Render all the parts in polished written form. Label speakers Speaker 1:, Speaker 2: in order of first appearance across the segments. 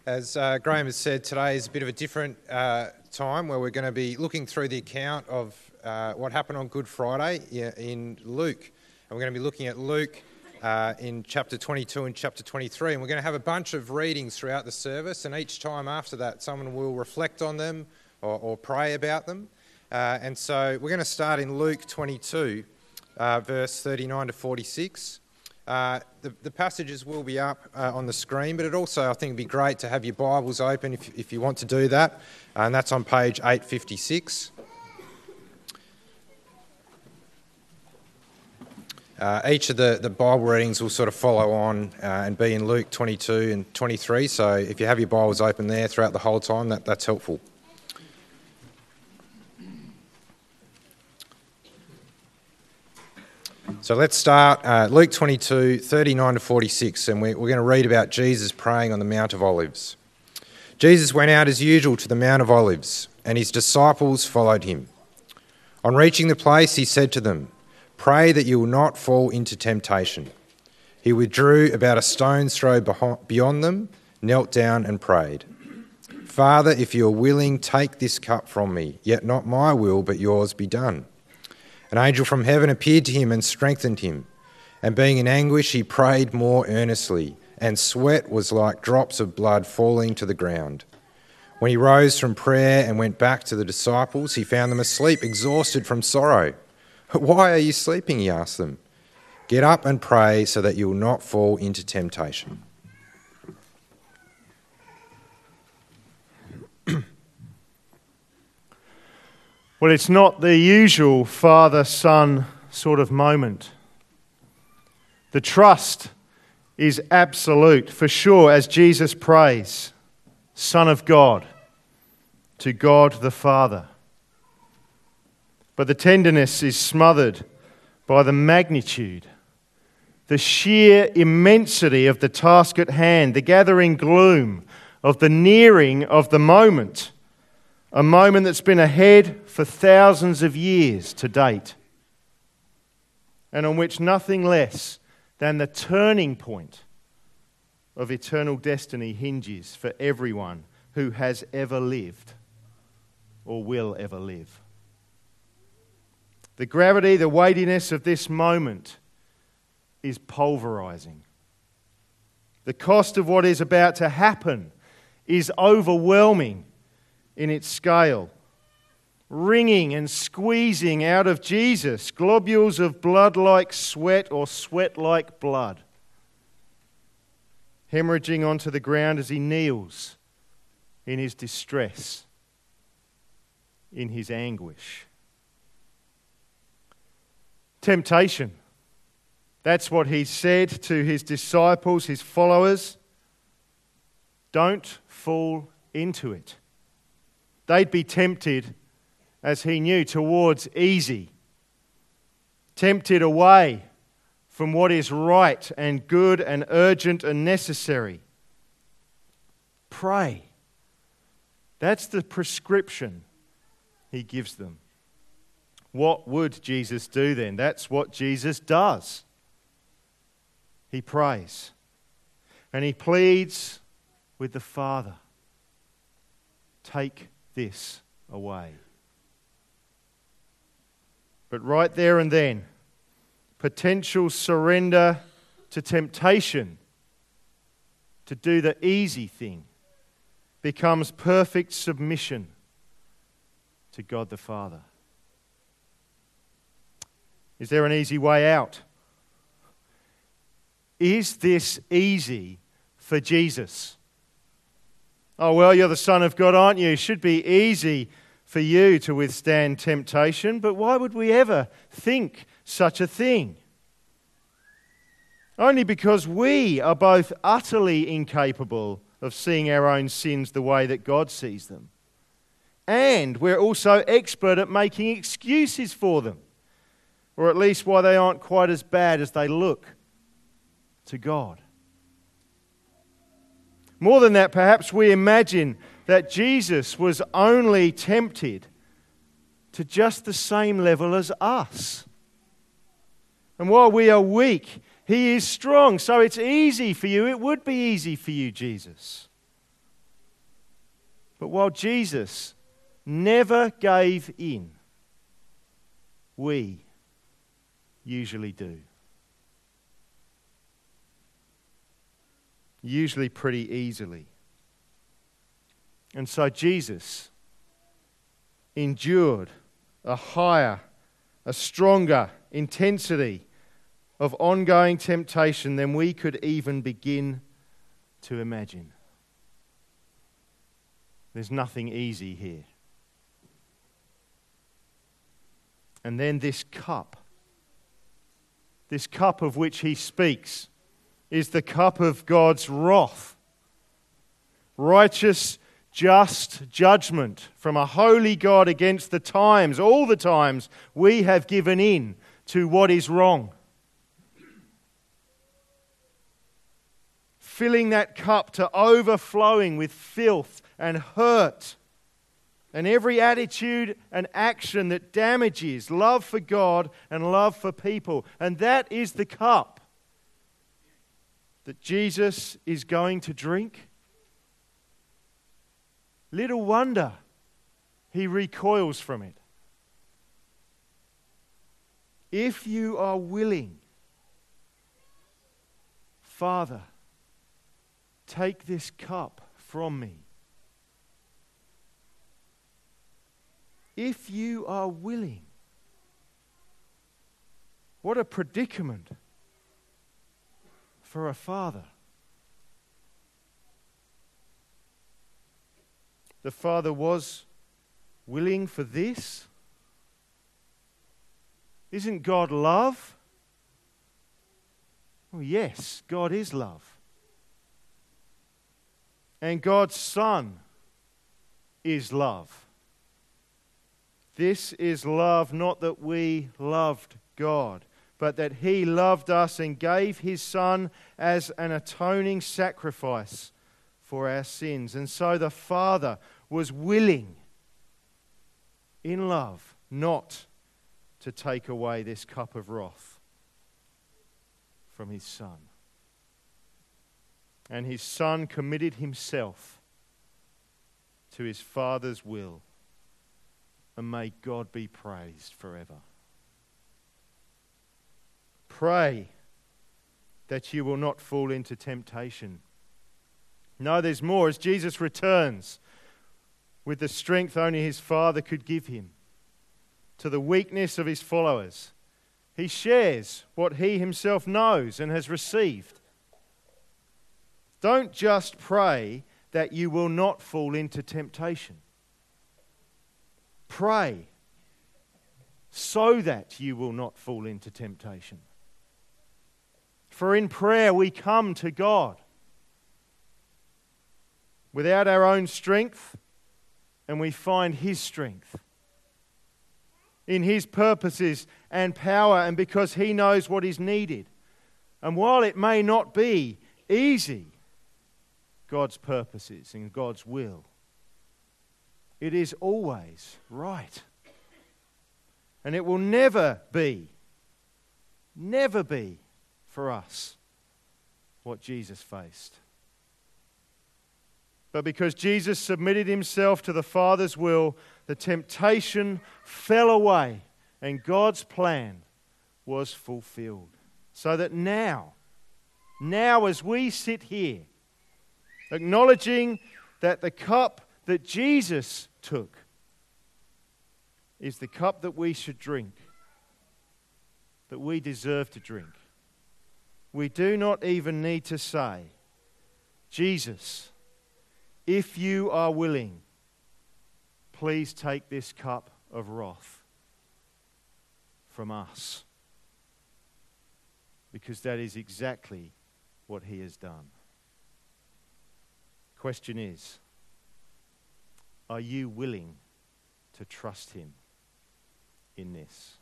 Speaker 1: As Graham has said, today is a bit of a different time where we're going to be looking through the account of what happened on Good Friday in Luke. And we're going to be looking at Luke in chapter 22 and chapter 23. And we're going to have a bunch of readings throughout the service. And each time after that, someone will reflect on them or pray about them. And so we're going to start in Luke 22, verse 39 to 46. The passages will be up on the screen, but it also, I think, would be great to have your Bibles open if you want to do that, and that's on page 856. Each of the Bible readings will sort of follow on and be in Luke 22 and 23, so if you have your Bibles open there throughout the whole time, that's helpful. So let's start Luke 22, 39 to 46, and we're going to read about Jesus praying on the Mount of Olives. Jesus went out as usual to the Mount of Olives, and his disciples followed him. On reaching the place, he said to them, "Pray that you will not fall into temptation." He withdrew about a stone's throw beyond them, knelt down and prayed, "Father, if you are willing, take this cup from me, yet not my will, but yours be done." An angel from heaven appeared to him and strengthened him. And being in anguish, he prayed more earnestly, and sweat was like drops of blood falling to the ground. When he rose from prayer and went back to the disciples, he found them asleep, exhausted from sorrow. "Why are you sleeping?" he asked them. "Get up and pray so that you will not fall into temptation."
Speaker 2: Well, it's not the usual father-son sort of moment. The trust is absolute, for sure, as Jesus prays, Son of God, to God the Father. But the tenderness is smothered by the magnitude, the sheer immensity of the task at hand, the gathering gloom of the nearing of the moment, a moment that's been ahead for thousands of years to date, and on which nothing less than the turning point of eternal destiny hinges for everyone who has ever lived or will ever live. The gravity, the weightiness of this moment is pulverizing. The cost of what is about to happen is overwhelming in its scale, wringing and squeezing out of Jesus globules of blood like sweat or sweat like blood, hemorrhaging onto the ground as he kneels in his distress, in his anguish. Temptation. That's what he said to his disciples, his followers. Don't fall into it. They'd be tempted, as he knew, towards easy, tempted away from what is right and good and urgent and necessary. Pray. That's the prescription he gives them. What would Jesus do then? That's what Jesus does. He prays and he pleads with the Father. Take this away. But right there and then, potential surrender to temptation to do the easy thing becomes perfect submission to God the Father. Is there an easy way out? Is this easy for Jesus? "Oh, well, you're the Son of God, aren't you? It should be easy for you to withstand temptation." But why would we ever think such a thing? Only because we are both utterly incapable of seeing our own sins the way that God sees them, and we're also expert at making excuses for them, or at least why they aren't quite as bad as they look to God. More than that, perhaps we imagine that Jesus was only tempted to just the same level as us. And while we are weak, he is strong. So it's easy for you. It would be easy for you, Jesus. But while Jesus never gave in, we usually do. Usually pretty easily. And so Jesus endured a higher, a stronger intensity of ongoing temptation than we could even begin to imagine. There's nothing easy here. And then this cup of which he speaks, is the cup of God's wrath. Righteous, just judgment from a holy God against the times, all the times we have given in to what is wrong. Filling that cup to overflowing with filth and hurt and every attitude and action that damages love for God and love for people. And that is the cup that Jesus is going to drink. Little wonder he recoils from it. If you are willing, Father, take this cup from me. If you are willing. What a predicament for a father. The Father was willing for this. Isn't God love? Well, yes, God is love. And God's Son is love. This is love, not that we loved God, but that He loved us and gave His Son as an atoning sacrifice for our sins. And so the Father was willing, in love, not to take away this cup of wrath from His Son. And His Son committed Himself to His Father's will. And may God be praised forever. Pray that you will not fall into temptation. No, there's more. As Jesus returns with the strength only His Father could give Him to the weakness of His followers, He shares what He Himself knows and has received. Don't just pray that you will not fall into temptation. Pray so that you will not fall into temptation. For in prayer we come to God without our own strength, and we find His strength in His purposes and power, and because He knows what is needed. And while it may not be easy, God's purposes and God's will, it is always right. And it will never be for us what Jesus faced. But because Jesus submitted Himself to the Father's will, the temptation fell away and God's plan was fulfilled. So that now as we sit here, acknowledging that the cup that Jesus took is the cup that we should drink, that we deserve to drink. We do not even need to say, Jesus, if you are willing, please take this cup of wrath from us. Because that is exactly what He has done. Question is, are you willing to trust Him in this?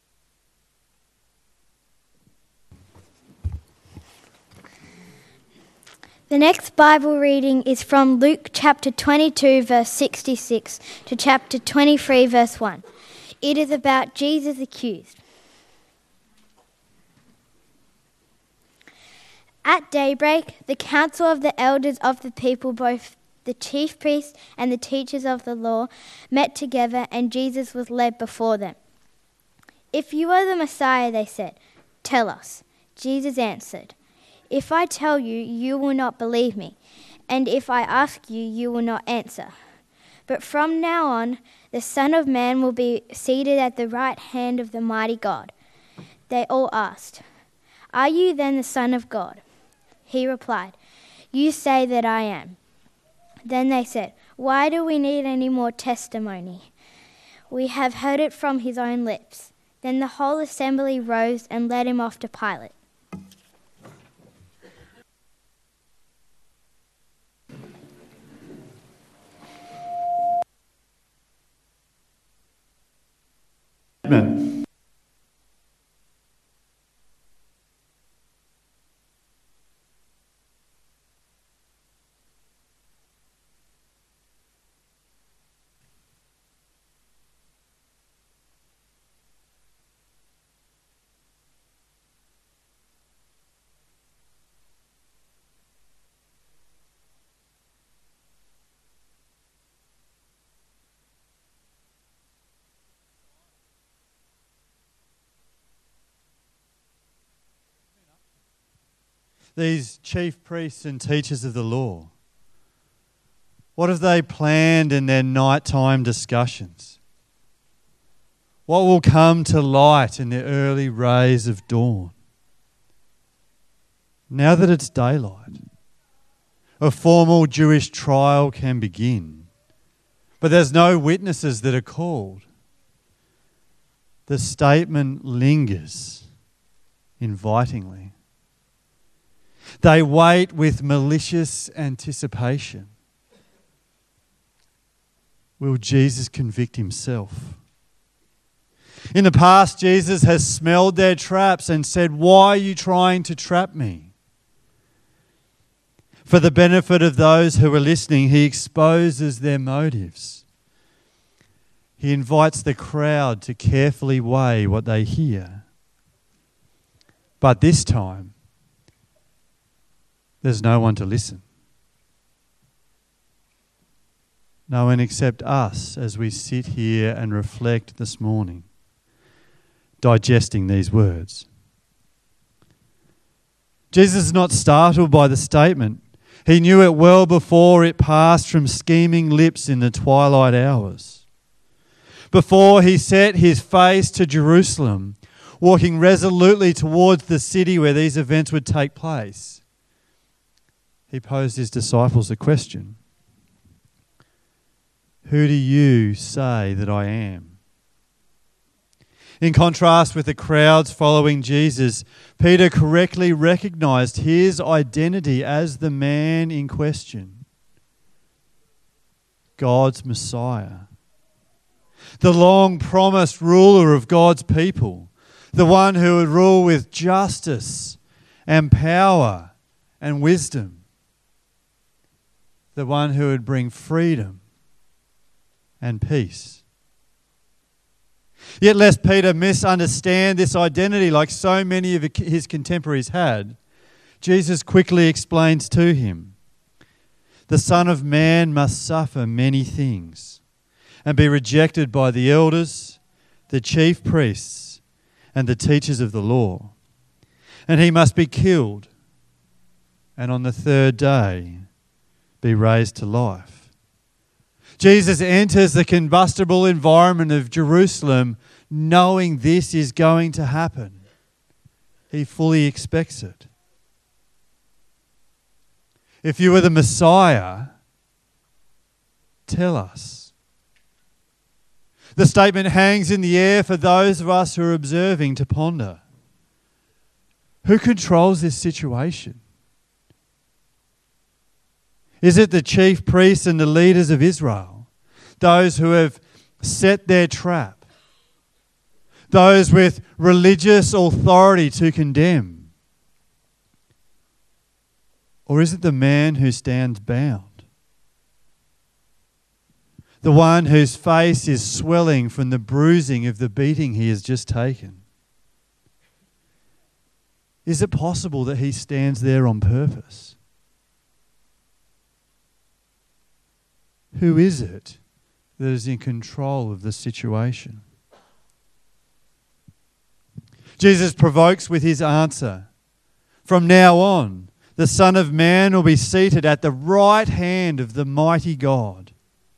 Speaker 3: The next Bible reading is from Luke chapter 22 verse 66 to chapter 23 verse 1. It is about Jesus accused. At daybreak, the council of the elders of the people, both the chief priests and the teachers of the law met together, and Jesus was led before them. "If you are the Messiah," they said, "tell us." Jesus answered, "If I tell you, you will not believe me, and if I ask you, you will not answer. But from now on, the Son of Man will be seated at the right hand of the mighty God." They all asked, "Are you then the Son of God?" He replied, "You say that I am." Then they said, "Why do we need any more testimony? We have heard it from his own lips." Then the whole assembly rose and led him off to Pilate.
Speaker 4: Amen. These chief priests and teachers of the law, what have they planned in their nighttime discussions? What will come to light in the early rays of dawn? Now that it's daylight, a formal Jewish trial can begin, but there's no witnesses that are called. The statement lingers invitingly. They wait with malicious anticipation. Will Jesus convict himself? In the past, Jesus has smelled their traps and said, "Why are you trying to trap me?" For the benefit of those who are listening, he exposes their motives. He invites the crowd to carefully weigh what they hear. But this time, there's no one to listen. No one except us as we sit here and reflect this morning, digesting these words. Jesus is not startled by the statement. He knew it well before it passed from scheming lips in the twilight hours. Before he set his face to Jerusalem, walking resolutely towards the city where these events would take place, he posed his disciples a question. Who do you say that I am? In contrast with the crowds following Jesus, Peter correctly recognized his identity as the man in question, God's Messiah, the long-promised ruler of God's people, the one who would rule with justice and power and wisdom, the one who would bring freedom and peace. Yet lest Peter misunderstand this identity like so many of his contemporaries had, Jesus quickly explains to him, the Son of Man must suffer many things and be rejected by the elders, the chief priests, and the teachers of the law. And he must be killed, and on the third day be raised to life. Jesus enters the combustible environment of Jerusalem knowing this is going to happen. He fully expects it. If you are the Messiah, tell us. The statement hangs in the air for those of us who are observing to ponder. Who controls this situation? Is it the chief priests and the leaders of Israel, those who have set their trap, those with religious authority to condemn? Or is it the man who stands bound, the one whose face is swelling from the bruising of the beating he has just taken? Is it possible that he stands there on purpose? Who is it that is in control of the situation? Jesus provokes with his answer. From now on, the Son of Man will be seated at the right hand of the mighty God.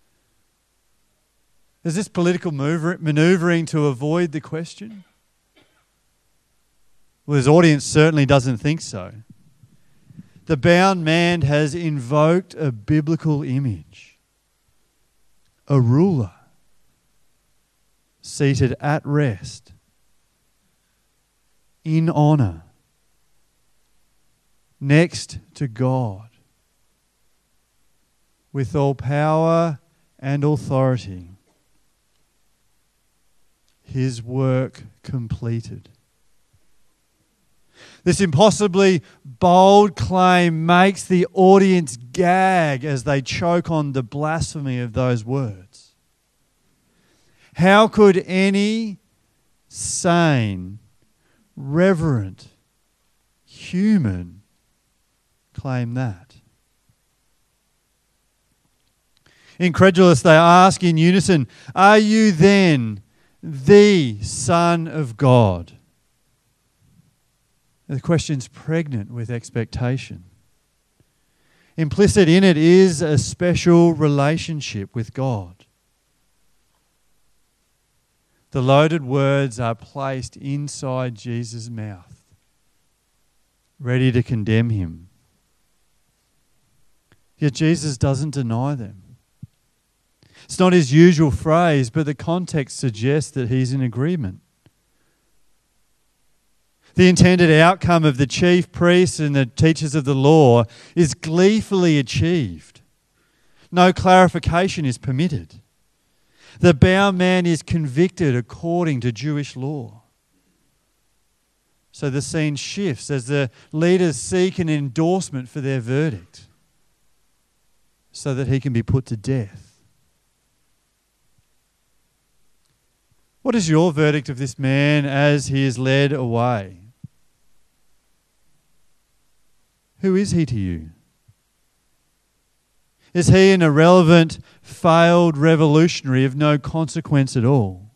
Speaker 4: Is this political manoeuvring to avoid the question? Well, his audience certainly doesn't think so. The bound man has invoked a biblical image. A ruler seated at rest, in honour, next to God, with all power and authority, his work completed. This impossibly bold claim makes the audience gag as they choke on the blasphemy of those words. How could any sane, reverent human claim that? Incredulous, they ask in unison, "Are you then the Son of God?" The question's pregnant with expectation. Implicit in it is a special relationship with God. The loaded words are placed inside Jesus' mouth, ready to condemn him. Yet Jesus doesn't deny them. It's not his usual phrase, but the context suggests that he's in agreement. The intended outcome of the chief priests and the teachers of the law is gleefully achieved. No clarification is permitted. The bound man is convicted according to Jewish law. So the scene shifts as the leaders seek an endorsement for their verdict so that he can be put to death. What is your verdict of this man as he is led away? Who is he to you? Is he an irrelevant, failed revolutionary of no consequence at all?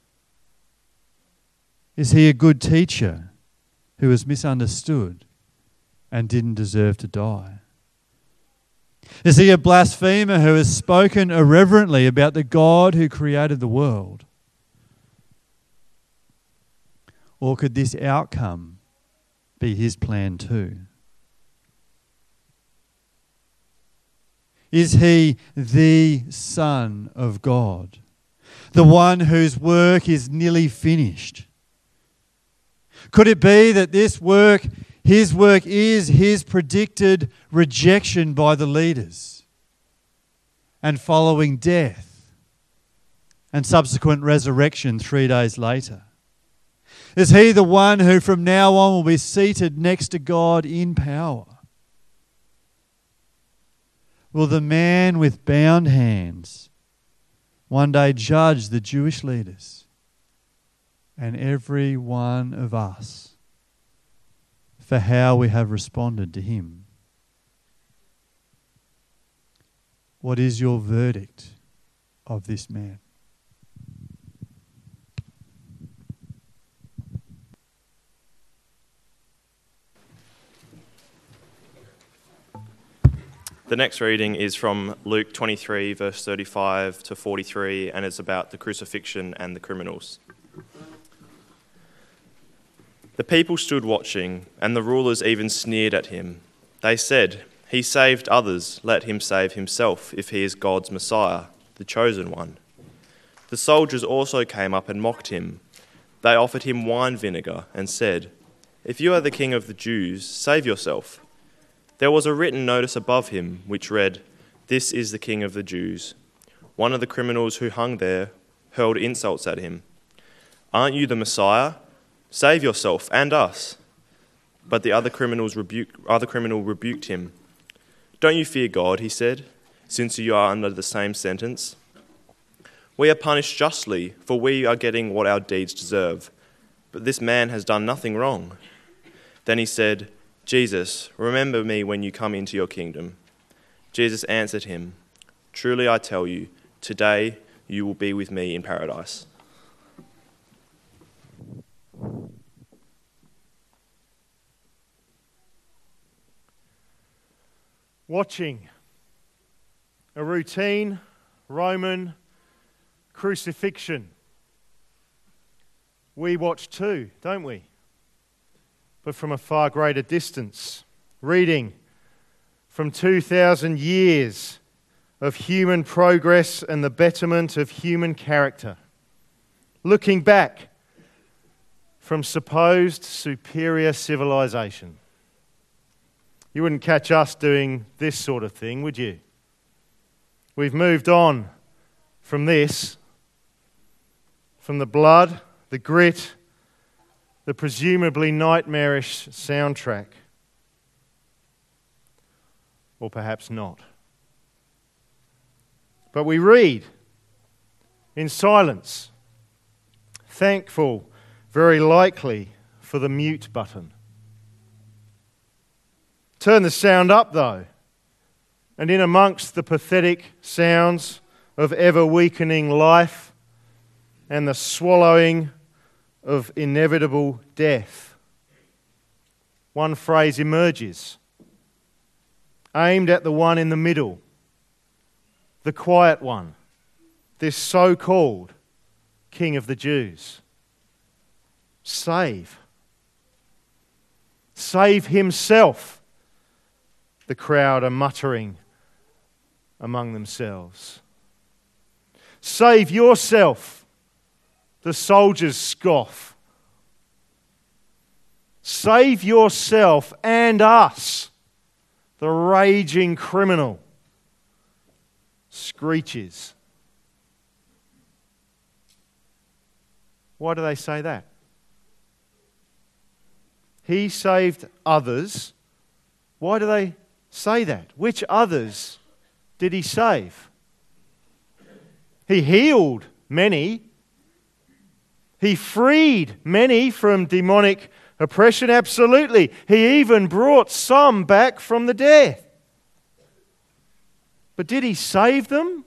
Speaker 4: Is he a good teacher who was misunderstood and didn't deserve to die? Is he a blasphemer who has spoken irreverently about the God who created the world? Or could this outcome be his plan too? Is he the Son of God, the one whose work is nearly finished? Could it be that his work is his predicted rejection by the leaders and following death and subsequent resurrection 3 days later? Is he the one who from now on will be seated next to God in power? Will the man with bound hands one day judge the Jewish leaders and every one of us for how we have responded to him? What is your verdict of this man?
Speaker 5: The next reading is from Luke 23, verse 35 to 43, and it's about the crucifixion and the criminals. The people stood watching, and the rulers even sneered at him. They said, "He saved others, let him save himself, if he is God's Messiah, the chosen one." The soldiers also came up and mocked him. They offered him wine vinegar and said, "If you are the king of the Jews, save yourself." There was a written notice above him which read, "This is the King of the Jews." One of the criminals who hung there hurled insults at him. "Aren't you the Messiah? Save yourself and us." But the other criminal rebuked him. "Don't you fear God," he said, "since you are under the same sentence? We are punished justly, for we are getting what our deeds deserve. But this man has done nothing wrong." Then he said, "Jesus, remember me when you come into your kingdom." Jesus answered him, Truly I tell you, today you will be with me in paradise."
Speaker 2: Watching a routine Roman crucifixion. We watch too, don't we? But from a far greater distance. Reading from 2,000 years of human progress and the betterment of human character. Looking back from supposed superior civilization. You wouldn't catch us doing this sort of thing, would you? We've moved on from this, from the blood, the grit, the presumably nightmarish soundtrack. Or perhaps not. But we read in silence, thankful, very likely, for the mute button. Turn the sound up, though, and in amongst the pathetic sounds of ever-weakening life and the swallowing of inevitable death, one phrase emerges, aimed at the one in the middle, the quiet one, this so-called King of the Jews. Save. Save himself, the crowd are muttering among themselves. Save yourself, the soldiers scoff. Save yourself and us, the raging criminal screeches. Why do they say that? He saved others. Why do they say that? Which others did he save? He healed many. He freed many from demonic oppression, absolutely. He even brought some back from the dead. But did he save them?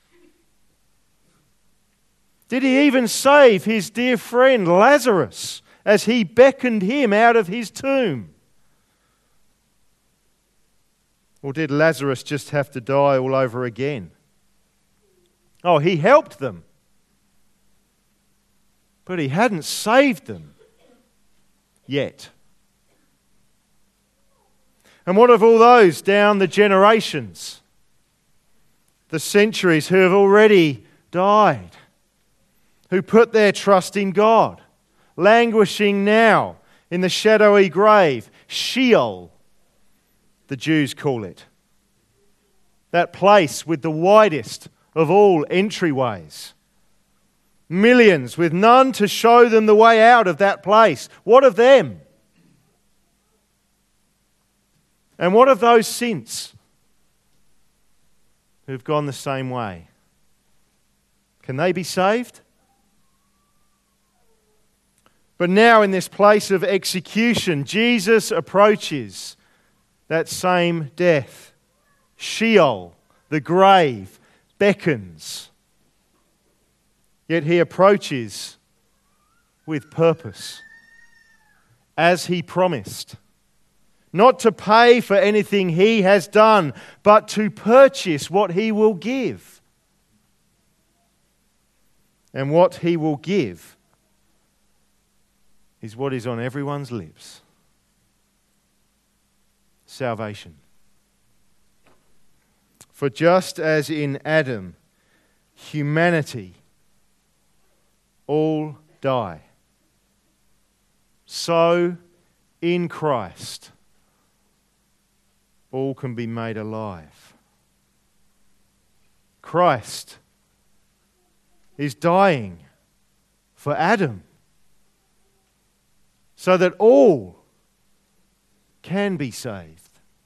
Speaker 2: Did he even save his dear friend Lazarus as he beckoned him out of his tomb? Or did Lazarus just have to die all over again? Oh, he helped them. But he hadn't saved them yet. And what of all those down the generations, the centuries who have already died, who put their trust in God, languishing now in the shadowy grave, Sheol, the Jews call it. That place with the widest of all entryways. Millions with none to show them the way out of that place. What of them? And what of those since who've gone the same way? Can they be saved? But now in this place of execution, Jesus approaches that same death. Sheol, the grave, beckons. Yet he approaches with purpose, as he promised. Not to pay for anything he has done, but to purchase what he will give. And what he will give is what is on everyone's lips. Salvation. For just as in Adam, humanity all die, so in Christ all can be made alive. Christ is dying for Adam so that all can be saved.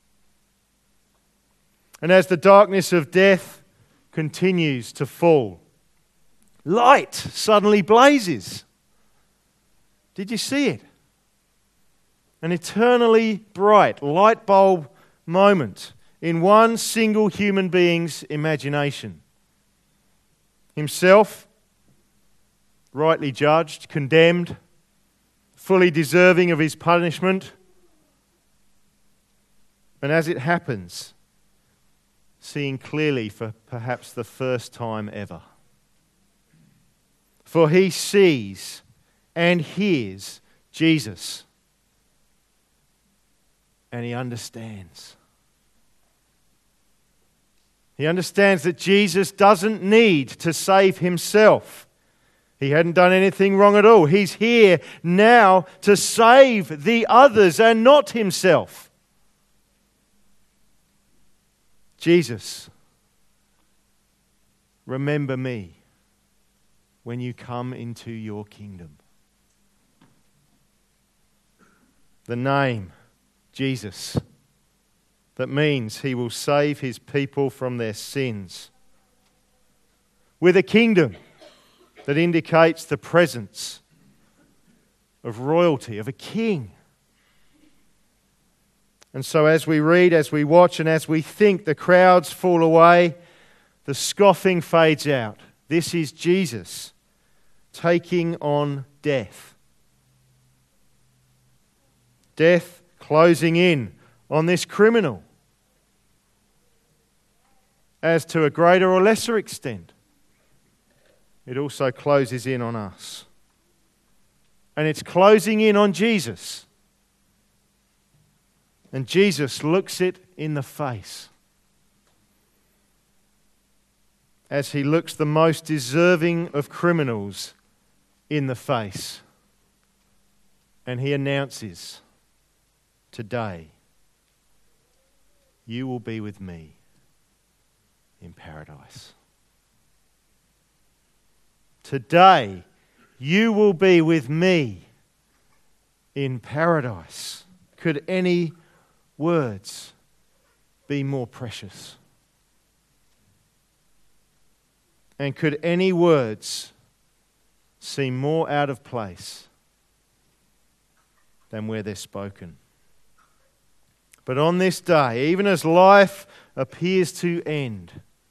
Speaker 2: And as the darkness of death continues to fall, light suddenly blazes. Did you see it? An eternally bright light bulb moment in one single human being's imagination. Himself, rightly judged, condemned, fully deserving of his punishment. And as it happens, seeing clearly for perhaps the first time ever. For he sees and hears Jesus. And he understands. He understands that Jesus doesn't need to save himself. He hadn't done anything wrong at all. He's here now to save the others and not himself. Jesus, remember me when you come into your kingdom. The name, Jesus, that means he will save his people from their sins. With a kingdom that indicates the presence of royalty, of a king. And so as we read, as we watch, and as we think, the crowds fall away, the scoffing fades out. This is Jesus taking on death. Death closing in on this criminal, as to a greater or lesser extent, it also closes in on us. And it's closing in on Jesus. And Jesus looks it in the face as he looks the most deserving of criminals in the face. And he announces, today, you will be with me in paradise. Today, you will be with me in paradise. Could any words be more precious? And could any words seem more out of place than where they're spoken? But on this day, even as life appears to end,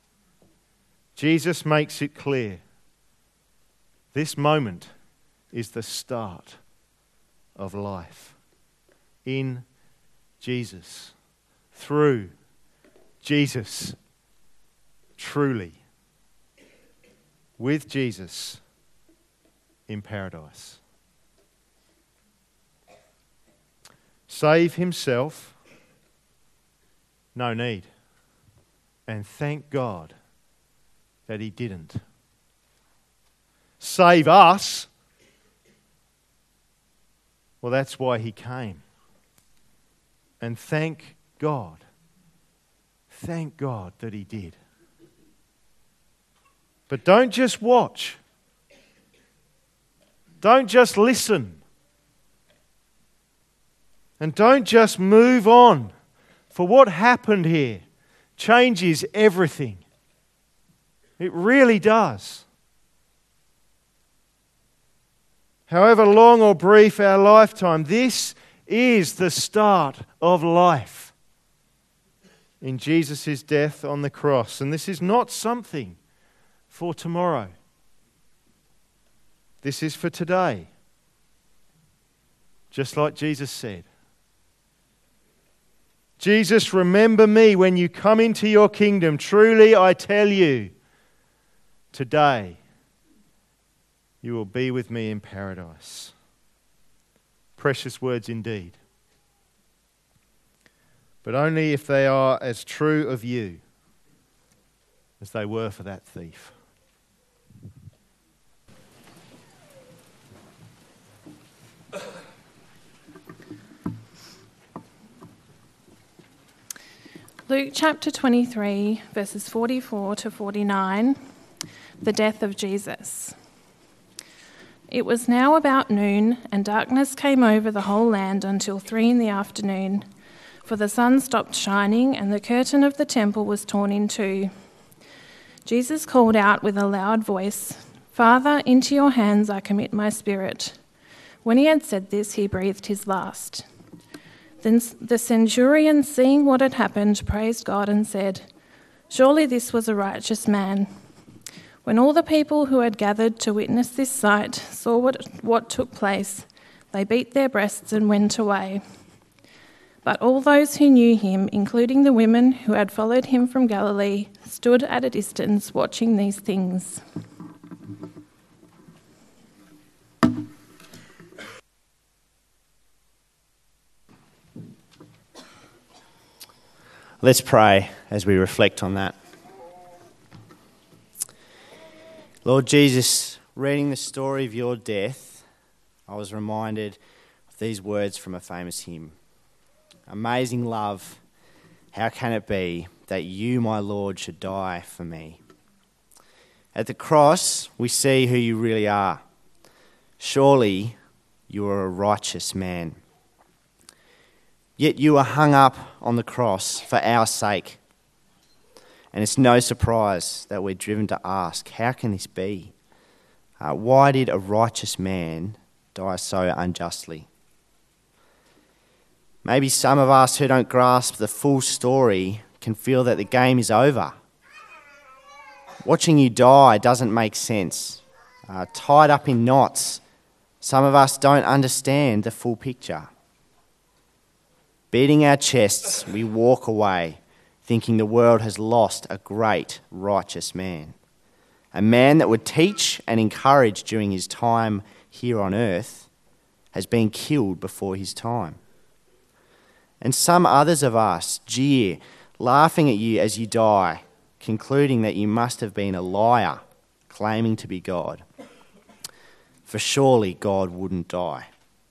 Speaker 2: Jesus makes it clear this moment is the start of life. In Jesus, through Jesus, truly, with Jesus in paradise. Save himself, no need. And thank God that he didn't. Save us, well, that's why he came. And thank God that he did. But don't just watch. Don't just listen. And don't just move on. For what happened here changes everything. It really does. However long or brief our lifetime, this is the start of life in Jesus' death on the cross. And this is not something for tomorrow. This is for today. Just like Jesus said. Jesus, remember me when you come into your kingdom. Truly, I tell you, today you will be with me in paradise. Precious words indeed. But only if they are as true of you as they were for that thief.
Speaker 6: Luke chapter 23, verses 44 to 49, the death of Jesus. It was now about noon, and darkness came over the whole land until 3 p.m, for the sun stopped shining, and the curtain of the temple was torn in two. Jesus called out with a loud voice, "Father, into your hands I commit my spirit." When he had said this, he breathed his last. Then the centurion, seeing what had happened, praised God and said, "Surely this was a righteous man." When all the people who had gathered to witness this sight saw what took place, they beat their breasts and went away. But all those who knew him, including the women who had followed him from Galilee, stood at a distance watching these things.
Speaker 7: Let's pray as we reflect on that. Lord Jesus, reading the story of your death, I was reminded of these words from a famous hymn. Amazing love, how can it be that you, my Lord, should die for me? At the cross, we see who you really are. Surely you are a righteous man. Yet you are hung up on the cross for our sake. And it's no surprise that we're driven to ask, how can this be? Why did a righteous man die so unjustly? Maybe some of us who don't grasp the full story can feel that the game is over. Watching you die doesn't make sense. Tied up in knots, some of us don't understand the full picture. Beating our chests, we walk away, thinking the world has lost a great, righteous man. A man that would teach and encourage during his time here on earth has been killed before his time. And some others of us jeer, laughing at you as you die, concluding that you must have been a liar, claiming to be God. For surely God wouldn't die.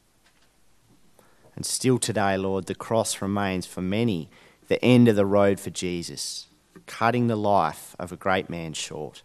Speaker 7: And still today, Lord, the cross remains for many the end of the road for Jesus, cutting the life of a great man short.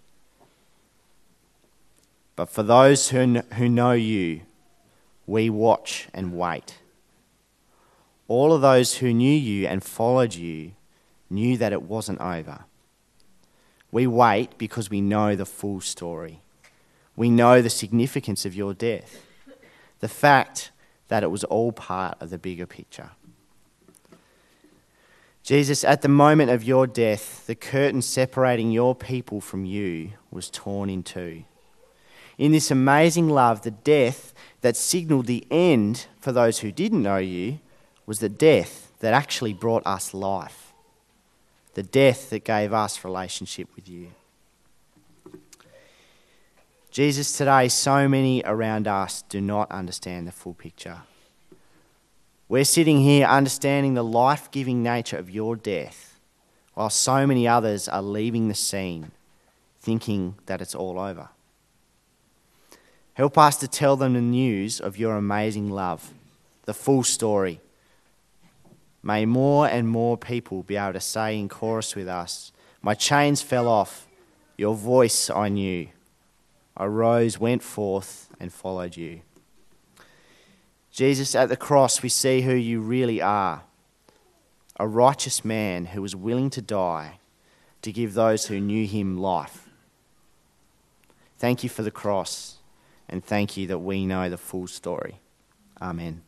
Speaker 7: But for those who know you, we watch and wait. All of those who knew you and followed you knew that it wasn't over. We wait because we know the full story. We know the significance of your death, the fact that it was all part of the bigger picture. Jesus, at the moment of your death, the curtain separating your people from you was torn in two. In this amazing love, the death that signalled the end for those who didn't know you was the death that actually brought us life, the death that gave us relationship with you. Jesus, today, so many around us do not understand the full picture. We're sitting here understanding the life-giving nature of your death, while so many others are leaving the scene, thinking that it's all over. Help us to tell them the news of your amazing love, the full story. May more and more people be able to say in chorus with us, "My chains fell off, your voice I knew. I rose, went forth, and followed you." Jesus, at the cross, we see who you really are. A righteous man who was willing to die to give those who knew him life. Thank you for the cross, and thank you that we know the full story. Amen.